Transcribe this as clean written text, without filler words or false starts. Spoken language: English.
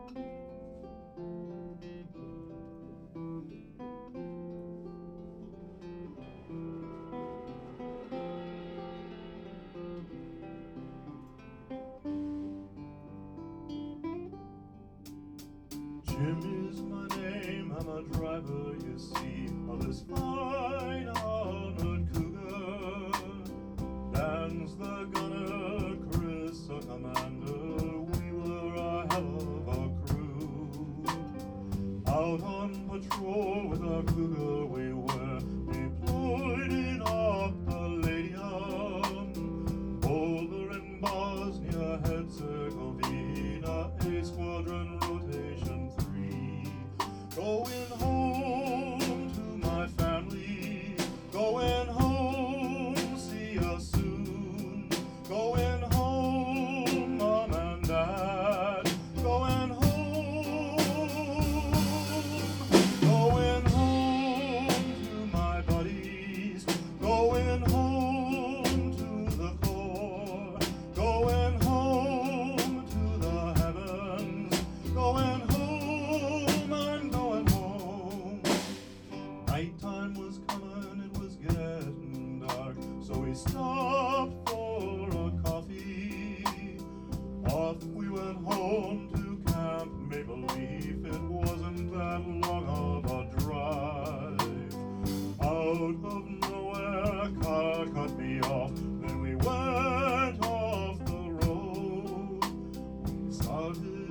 Jim is my name, I'm a driver, you see, of this fine armored cougar. Dan's the gunner, Chris a commander, we were a hell of a crew. Out on patrol with our cougar we were, deployed in Operalia, Boulder and Bosnia, Herzegovina, A Squadron rotation 3. Going home to my family, going home, see us soon. Going home, Mom and Dad, going home. Going home to my buddies, going home to the core. Going home to the heavens, going home, I'm going home. Nighttime was coming, it was getting dark, so we stopped for a coffee. Off we went home to Camp Maple Leaf, it wasn't that long of a drive. Out of nowhere a car cut me off, then we went off the road. We started